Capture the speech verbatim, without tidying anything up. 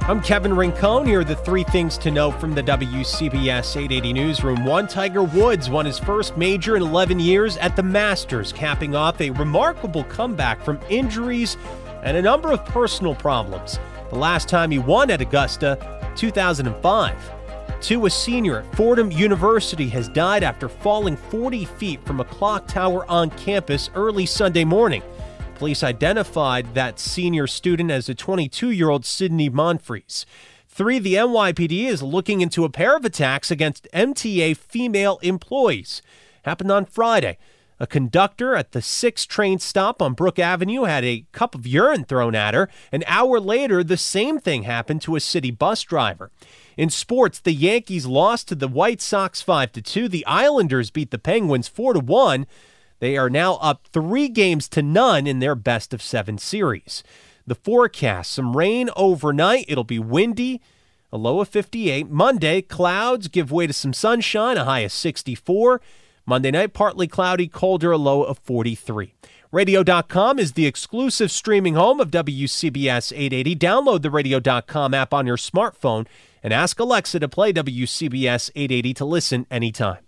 I'm Kevin Rincon. Here are the three things to know from the W C B S eight eighty Newsroom. One, Tiger Woods won his first major in eleven years at the Masters, capping off a remarkable comeback from injuries and a number of personal problems. The last time he won at Augusta, two thousand five. Two, a senior at Fordham University has died after falling forty feet from a clock tower on campus early Sunday morning. Police identified that senior student as a twenty-two-year-old Sydney Monfries. Three, the N Y P D is looking into a pair of attacks against M T A female employees. Happened on Friday. A conductor at the six train stop on Brook Avenue had a cup of urine thrown at her. An hour later, the same thing happened to a city bus driver. In sports, the Yankees lost to the White Sox five to two. The Islanders beat the Penguins four to one. They are now up three games to none in their best of seven series. The forecast, some rain overnight. It'll be windy, a low of fifty-eight. Monday, clouds give way to some sunshine, a high of sixty-four. Monday night, partly cloudy, colder, a low of forty-three. Radio dot com is the exclusive streaming home of W C B S eight eighty. Download the Radio dot com app on your smartphone and ask Alexa to play W C B S eight eighty to listen anytime.